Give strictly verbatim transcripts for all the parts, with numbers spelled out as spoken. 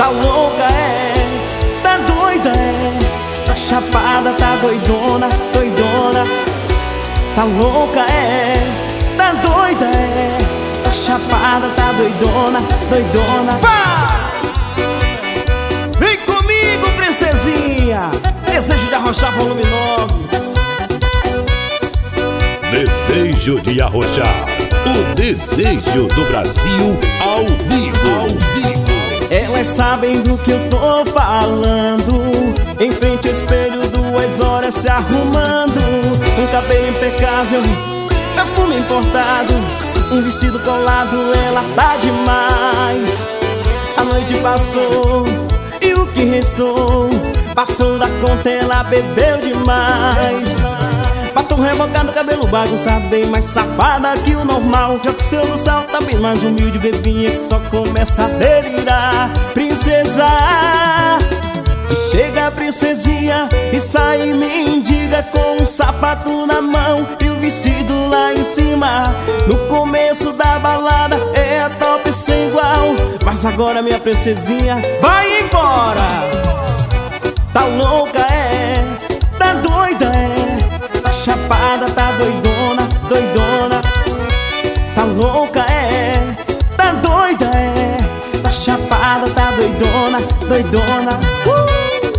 Tá louca, é, tá doida, é, tá chapada, tá doidona, doidona. Tá louca, é, tá doida, é, tá chapada, tá doidona, doidona. Pá! Vem comigo, princesinha. Desejo de Arrochar, volume nove. Desejo de Arrochar, o desejo do Brasil ao vivo, ao vivo. Elas sabem do que eu tô falando. Em frente ao espelho, duas horas se arrumando. Um cabelo impecável, perfume importado, um vestido colado, ela tá demais. A noite passou e o que restou passou da conta, ela bebeu demais. Batom rebocado, cabelo bagunçado, bem mais safada que o normal. Já que seu no sal tá bem mais humilde, bebinha que só começa a delirar. Princesa, e chega a princesinha e sai mendiga com um sapato na mão e o vestido lá em cima. No começo da balada é a top sem igual, mas agora minha princesinha vai embora. Tá louca, é, tá doida, é, tá chapada, tá doidona, doidona. Tá louca, é, tá doida, é, tá chapada, tá doidona, doidona. uh!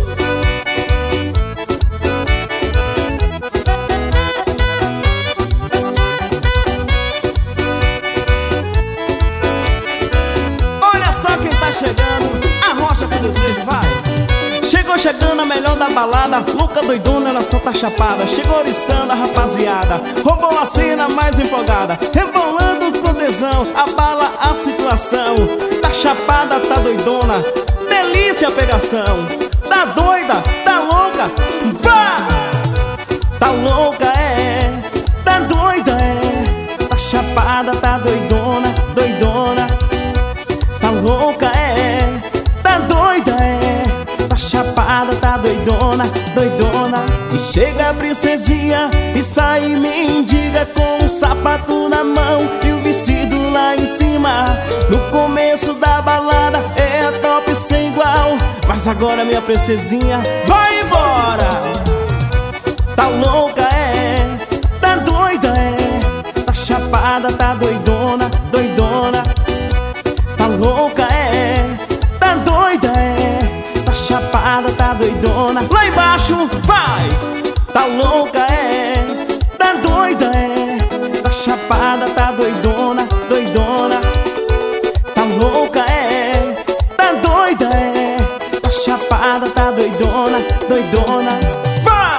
Olha só quem tá chegando, arrocha com desejo, vai! Chegou chegando a melhor da balada, louca doidona, ela só tá chapada. Chegou oriçando a rapaziada, roubou a cena mais empolgada, rebolando com tesão, abala a situação. Tá chapada, tá doidona, delícia a pegação. Tá doida, tá louca, vá! Tá louca, é, tá doida, é, tá chapada, tá doidona, doidona. Tá louca, é, tá doida, é, tá chapada, tá doidona, doidona. E chega a princesinha e sai mendiga com um sapato na mão e o vestido lá em cima. No começo da balada é a top sem igual, mas agora minha princesinha vai embora. Tá louca, é, tá doida, é, tá chapada, tá doidona, doidona. Tá louca, é, tá doida, é, tá chapada, tá doidona. Lá embaixo, vai! Tá louca, é, tá doida, é, tá chapada, tá doidona, doidona. Tá louca, é, tá doida, é, tá chapada, tá doidona, doidona. Vai!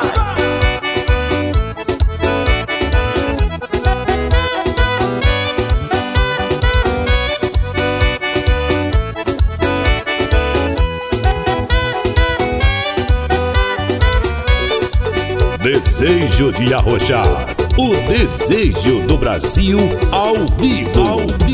Desejo de Arrochar, o desejo do Brasil ao vivo.